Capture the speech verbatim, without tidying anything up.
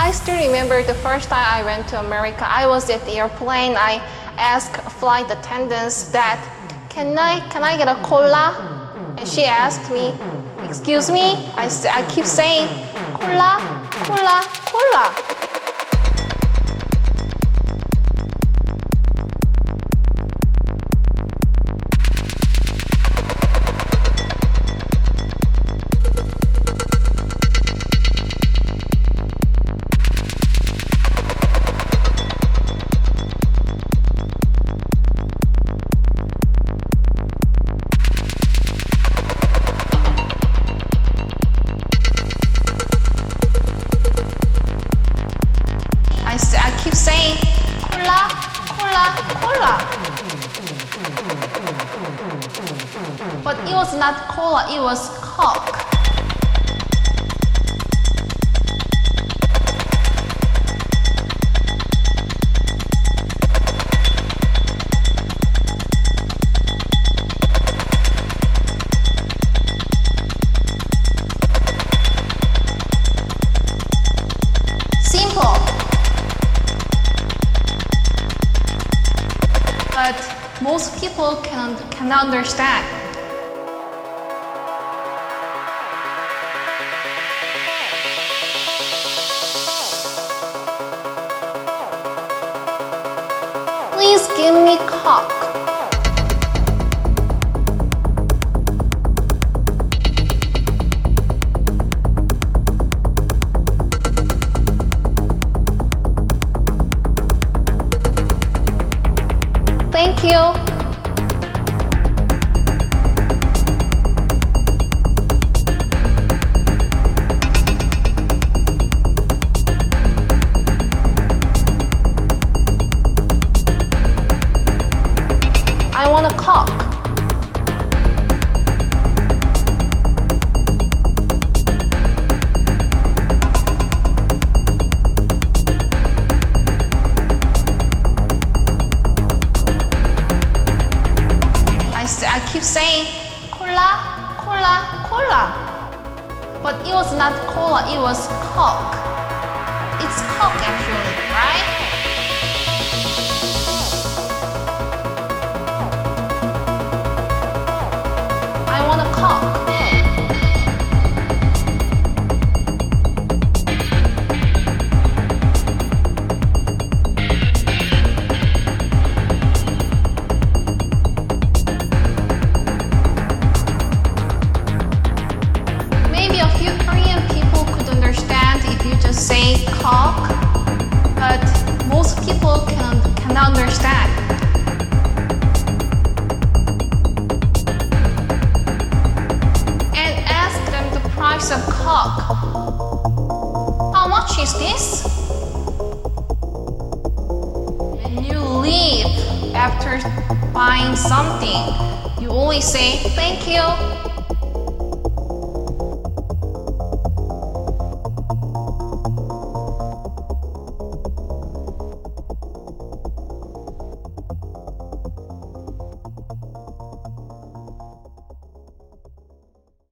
I still remember the first time I went to America. I was at the airplane. I asked flight attendants that, can I, can I get a cola? And she asked me, excuse me? I, I keep saying, cola, cola, cola. I, I keep saying, cola, cola, cola. But it was not cola, it was Coke. Simple. But most people can, cannot understand. Please give me Coke. Thank you. I want a Coke. I keep saying cola, cola, cola. But it was not cola, it was Coke. It's Coke actually, right? I want a Coke. Say Coke, but most people can, cannot understand. And ask them the price of Coke. How much is this? When you leave after buying something, you always say thank you.